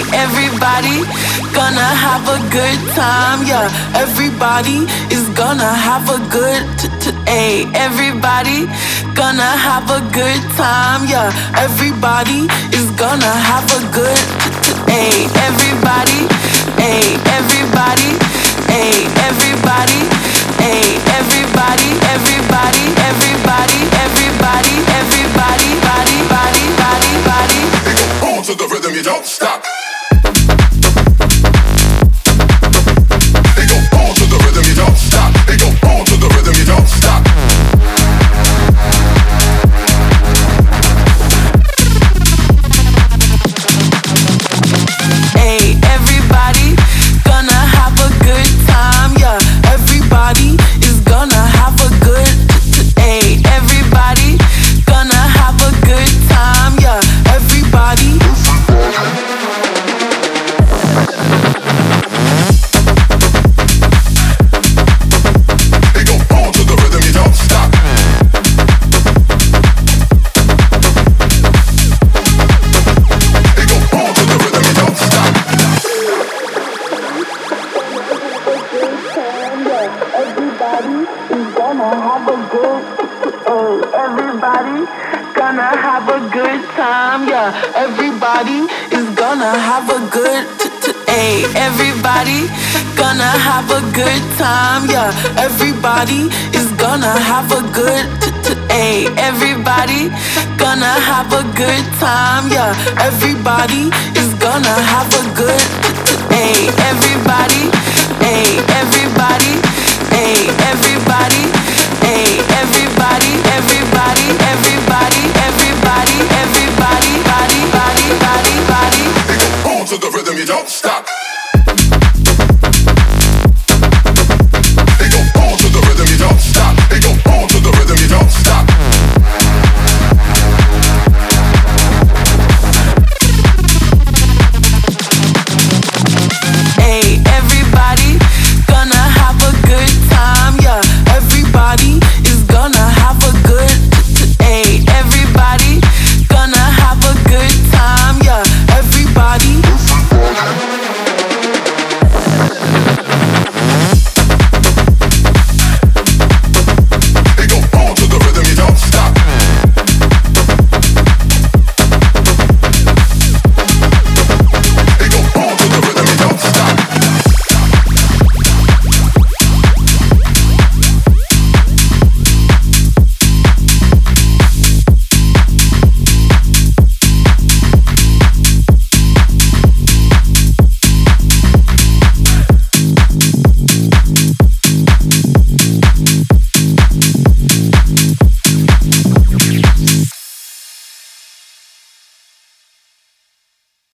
everybody gonna have a good time, yeah. Everybody is gonna have a good ayy. Everybody gonna have a good time, yeah. Everybody is gonna have a good ayy. Everybody, ayy. Everybody, ayy. Everybody, ayy. Everybody, everybody, everybody, everybody, everybody, body, body, body, body. On to the rhythm, you don't stop. They go on to the rhythm, you don't stop. They go on to the rhythm, you don't stop. Hey, everybody gonna have a good time, yeah. Everybody is gonna have a good. Hey, everybody gonna have a good time, yeah. Everybody. They go on to the rhythm, you don't stop. They go on to the rhythm, you don't stop. Everybody is gonna have a good. Hey, everybody gonna have a good time, yeah. Everybody is gonna have a good. Hey, everybody gonna have a good time, yeah. Everybody is gonna have a good. Hey, everybody gonna have a good time, yeah. Everybody is gonna have a good. Hey, everybody, hey, everybody, hey, everybody, hey, everybody, everybody, everybody, everybody, everybody, body, body, body, body. They go on to the rhythm, you don't stop.